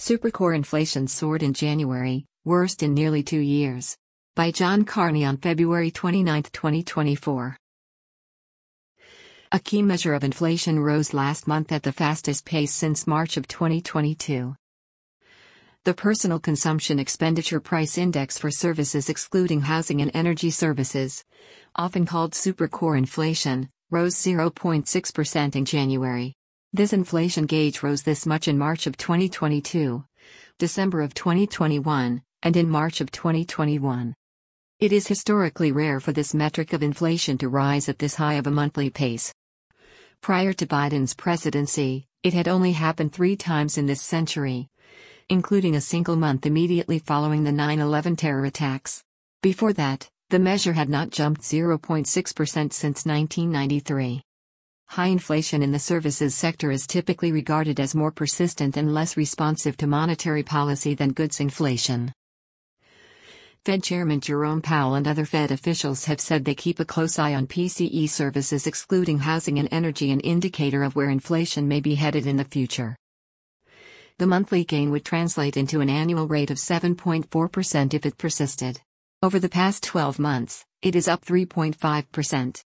Supercore inflation soared in January, worst in nearly 2 years. By John Carney on February 29, 2024. A key measure of inflation rose last month at the fastest pace since March of 2022. The Personal Consumption Expenditure Price Index for services excluding housing and energy services, often called supercore inflation, rose 0.6% in January. This inflation gauge rose this much in March of 2022, December of 2021, and in March of 2021. It is historically rare for this metric of inflation to rise at this high of a monthly pace. Prior to Biden's presidency, it had only happened 3 times in this century, including a single month immediately following the 9/11 terror attacks. Before that, the measure had not jumped 0.6% since 1993. High inflation in the services sector is typically regarded as more persistent and less responsive to monetary policy than goods inflation. Fed Chairman Jerome Powell and other Fed officials have said they keep a close eye on PCE services excluding housing and energy, an indicator of where inflation may be headed in the future. The monthly gain would translate into an annual rate of 7.4% if it persisted. Over the past 12 months, it is up 3.5%.